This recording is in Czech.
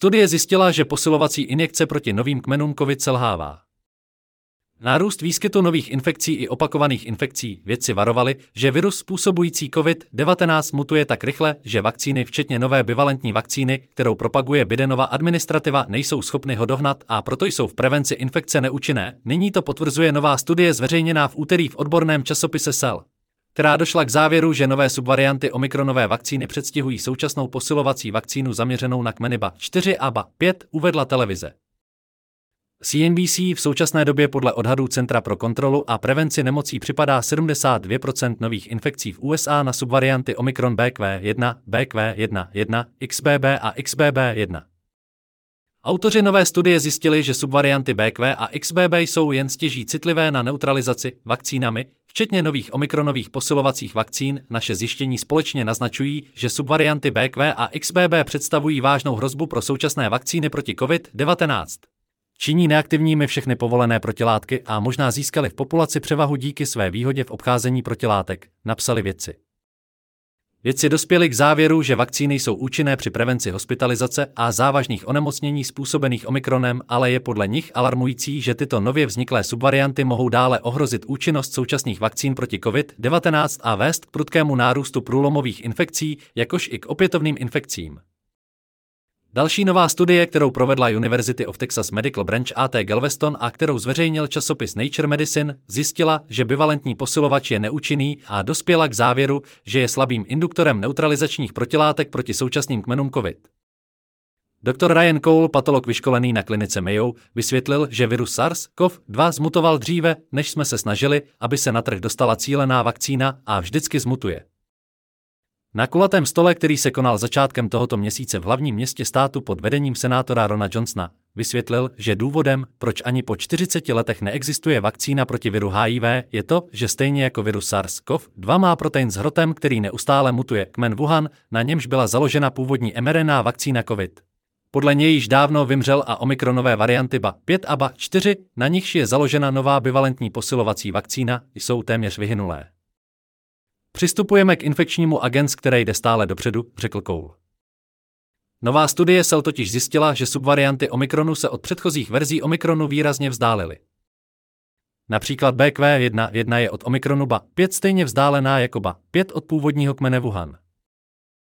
Studie zjistila, že posilovací injekce proti novým kmenům COVID selhává. Nárůst výskytu nových infekcí i opakovaných infekcí vědci varovali, že virus způsobující COVID-19 mutuje tak rychle, že vakcíny včetně nové bivalentní vakcíny, kterou propaguje Bidenova administrativa, nejsou schopny ho dohnat a proto jsou v prevenci infekce neúčinné. Nyní to potvrzuje nová studie zveřejněná v úterý v odborném časopise Cell, která došla k závěru, že nové subvarianty omikronové vakcíny předstihují současnou posilovací vakcínu zaměřenou na kmeny BA4 a BA5, uvedla televize. CNBC v současné době podle odhadů Centra pro kontrolu a prevenci nemocí připadá 72% nových infekcí v USA na subvarianty Omikron BQ1, BQ1.1, XBB a XBB1. Autoři nové studie zjistili, že subvarianty BQ a XBB jsou jen stěží citlivé na neutralizaci vakcínami, včetně nových omikronových posilovacích vakcín. Naše zjištění společně naznačují, že subvarianty BQ a XBB představují vážnou hrozbu pro současné vakcíny proti COVID-19. Činí neaktivními všechny povolené protilátky a možná získali v populaci převahu díky své výhodě v obcházení protilátek, napsali vědci. Vědci dospěli k závěru, že vakcíny jsou účinné při prevenci hospitalizace a závažných onemocnění způsobených omikronem, ale je podle nich alarmující, že tyto nově vzniklé subvarianty mohou dále ohrozit účinnost současných vakcín proti COVID-19 a vést k prudkému nárůstu průlomových infekcí, jakož i k opětovným infekcím. Další nová studie, kterou provedla University of Texas Medical Branch AT Galveston a kterou zveřejnil časopis Nature Medicine, zjistila, že bivalentní posilovač je neúčinný a dospěla k závěru, že je slabým induktorem neutralizačních protilátek proti současným kmenům COVID. Dr. Ryan Cole, patolog vyškolený na klinice Mayo, vysvětlil, že virus SARS-CoV-2 zmutoval dříve, než jsme se snažili, aby se na trh dostala cílená vakcína a vždycky zmutuje. Na kulatém stole, který se konal začátkem tohoto měsíce v hlavním městě státu pod vedením senátora Rona Johnsona, vysvětlil, že důvodem, proč ani po 40 letech neexistuje vakcína proti viru HIV, je to, že stejně jako virus SARS-CoV-2 má protein s hrotem, který neustále mutuje. Kmen Wuhan, na němž byla založena původní mRNA vakcína COVID. Podle něj již dávno vymřel a omikronové varianty BA5 a BA4, na nichž je založena nová bivalentní posilovací vakcína, jsou téměř vyhynulé. Přistupujeme k infekčnímu agens, který jde stále dopředu, řekl Cole. Nová studie Cell totiž zjistila, že subvarianty Omikronu se od předchozích verzí Omikronu výrazně vzdálily. Například BQ1.1 je od Omikronu BA5 stejně vzdálená jako BA5 od původního kmene Wuhan.